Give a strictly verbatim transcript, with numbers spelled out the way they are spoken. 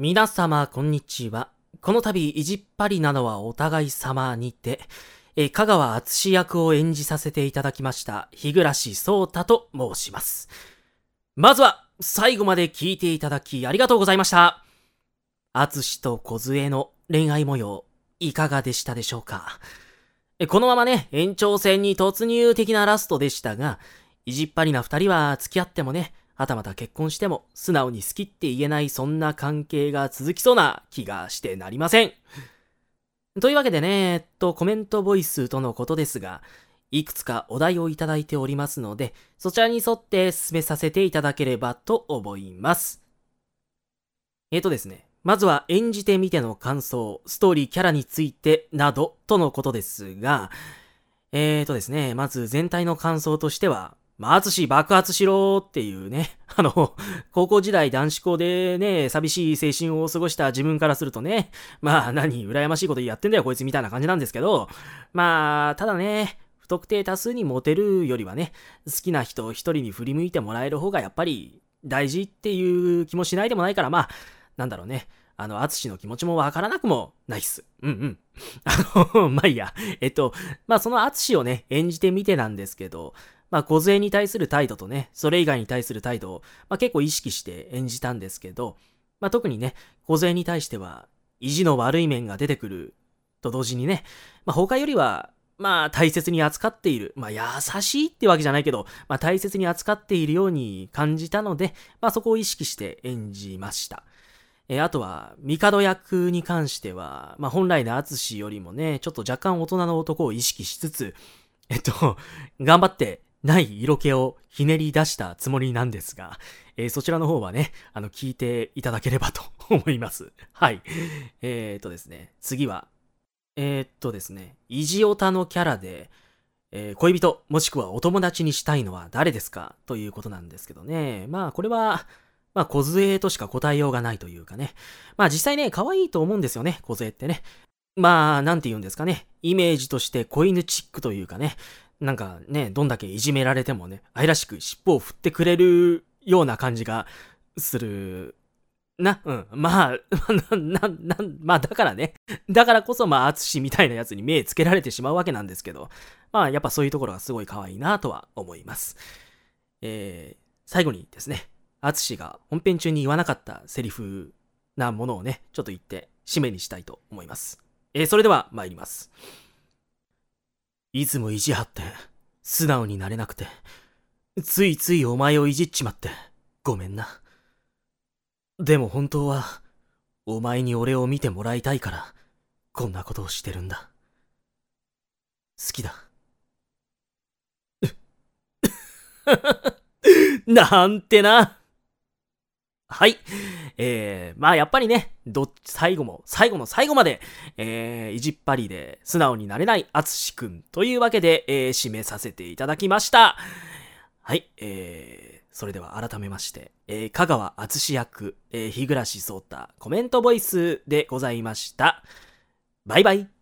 皆様こんにちは。この度意地っ張りなのはお互い様にて、えー香川敦役を演じさせていただきました日暮蒼太と申します。まずは最後まで聞いていただきありがとうございました。敦と梢の恋愛模様いかがでしたでしょうか。えこのままね、延長戦に突入的なラストでしたが、意地っ張りな二人は付き合ってもね、はたまた結婚しても素直に好きって言えないそんな関係が続きそうな気がしてなりません。というわけでね、えっと、コメントボイスとのことですが、いくつかお題をいただいておりますので、そちらに沿って進めさせていただければと思います。えっとですね、まずは演じてみての感想、ストーリー、キャラについてなどとのことですが、えーとですね、まず全体の感想としては、まあ、淳爆発しろーっていうね、あの、高校時代男子校でね、寂しい青春を過ごした自分からするとね、まあ何、羨ましいことやってんだよこいつみたいな感じなんですけど、まあ、ただね、不特定多数にモテるよりはね、好きな人一人に振り向いてもらえる方がやっぱり大事っていう気もしないでもないから、まあ、なんだろうね。あの、淳の気持ちもわからなくもないっす。うんうん。あの、まあいいや。えっと、まあその淳をね、演じてみてなんですけど、まあ梢に対する態度とね、それ以外に対する態度を、まあ結構意識して演じたんですけど、まあ特にね、梢に対しては、意地の悪い面が出てくると同時にね、まあ他よりは、まあ大切に扱っている。まあ優しいってわけじゃないけど、まあ大切に扱っているように感じたので、まあそこを意識して演じました。えーあとは、帝役に関しては、まあ、本来の淳よりもね、ちょっと若干大人の男を意識しつつ、えっと、頑張ってない色気をひねり出したつもりなんですが、えーそちらの方はね、あの、聞いていただければと思います。はい。えー、っとですね、次は、えー、っとですね、イジオタのキャラで、えー恋人もしくはお友達にしたいのは誰ですかということなんですけどね。まあこれは、まあ梢としか答えようがないというかね。まあ実際ね、可愛いと思うんですよね、梢ってね。まあ、なんて言うんですかね。イメージとして子犬チックというかね。なんかね、どんだけいじめられてもね、愛らしく尻尾を振ってくれるような感じがするな、うん。まあ、な、な、な、まあだからね。だからこそまあ、淳みたいなやつに目つけられてしまうわけなんですけど、まあやっぱそういうところがすごい可愛いなとは思います。えー、最後にですね、淳が本編中に言わなかったセリフなものをね、ちょっと言って締めにしたいと思います。えー、それでは参ります。いつも意地張って、素直になれなくて、ついついお前をいじっちまって、ごめんな。でも本当は、お前に俺を見てもらいたいから、こんなことをしてるんだ。好きだ。なんてな。はい。えー、まあやっぱりね、どっち、最後も、最後の最後まで、えー、意地っ張りで素直になれないあつしくんというわけで、えー、締めさせていただきました。はい、えー、それでは改めまして、えー、香川あつし役、えー、日暮蒼太、コメントボイスでございました。バイバイ。